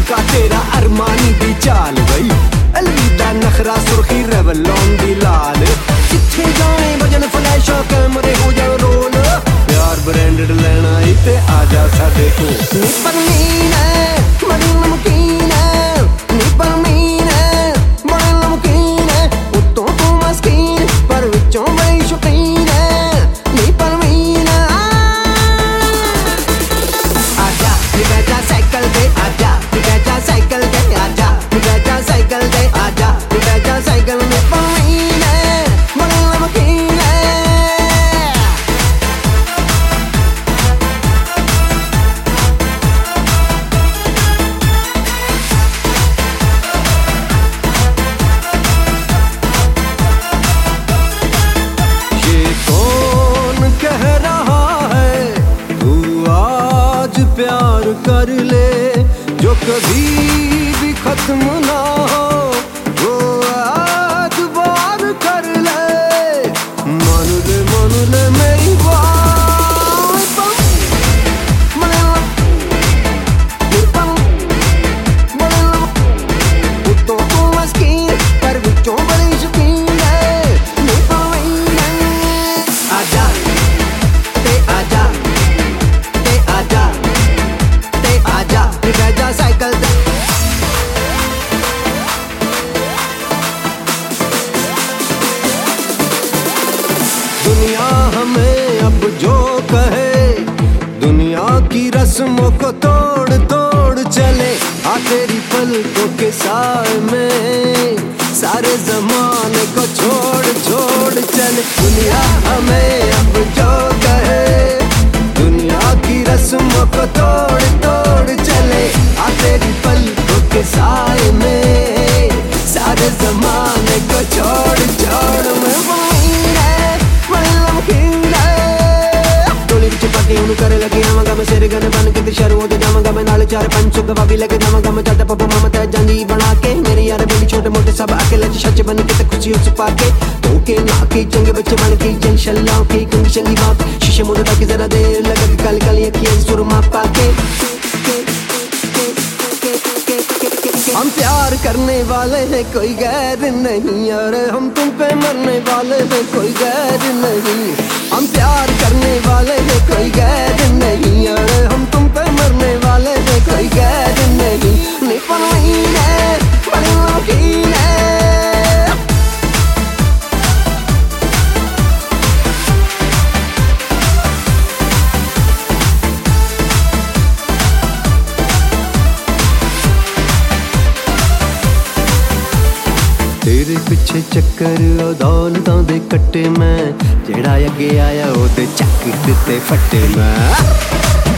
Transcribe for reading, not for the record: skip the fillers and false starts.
झुमका तेरा अरमानी दी चाल गई, अलविदा नखरा सुर्खी रेवलॉन दी लाल। जिथे जाए वजन फ्लैश कैमरे हो जाओ रोल, प्यार ब्रांडेड लेना ही ते आजा साडे कोल। नी परवीन बड़ी नमकीन नी परवीन बड़ी नमकीन, उत्तों तू मस्कीन पर विचों बड़ी शौकीन नी परवीन। आजा बैठा साइकिल पे आजा, बैठा साइकिल पे आजा, बैठा साइकिल पे आजा, बैठा साइकिल में परवीन बड़ी नमकीन। प्यार कर ले जो कभी भी खत्म ना हो, वो आज बार कर ले। मान ले मेरी बात, उत्तों तू मस्कीन पर विचों बड़ी शौकीन नी परवीन। आजा ते आजा ते आजा आजा बैठा साइकिल पे। दुनिया हमें अब जो कहे, दुनिया की रस्मों को तोड़ तोड़ चले। आ तेरी पलकों के साए में सारे जमाने को छोड़ छोड़ चले। दुनिया हमें अब जो कहे, दुनिया की रस्मों को तोड़ तोड़ चले। आ तेरी पलकों के साए में सारे जमाने को छोड़ छोड़ मैं परवीन बड़ी नमकीन। टोली विच पाके उन्हें करे लगे आवांगा मैं, सिर गन बन के शरू होते जावांगा मैं। नाले चार पंच सुख भाभी लेके जावांगा मैं। चाचा पापा मामा ते जांदी बना के, मेरे यार बेली छोटे मोटे सब आके लच सच बन के ते खुशी छुपा के। धोखे ना के चंगे बच्चे बन के जन शल्ला के कंगी शंगी बात। शीशे मुंह ताकि जरा देर लगा के काली काली अखियां सुरमा पाके। हम प्यार करने वाले हैं कोई गैर नहीं, और हम तुम पे मरने वाले हैं कोई गैर नहीं। हम प्यार करने वाले हैं कोई गैर नहीं, और हम तुम पे मरने वाले हैं कोई गैर नहीं नी परवीन बड़ी नमकीन। तेरे पिछे चक्कर दौलतां दे कट्टे मैं, जेड़ा अगे आया ओदे चक दिते फट्टे मैं।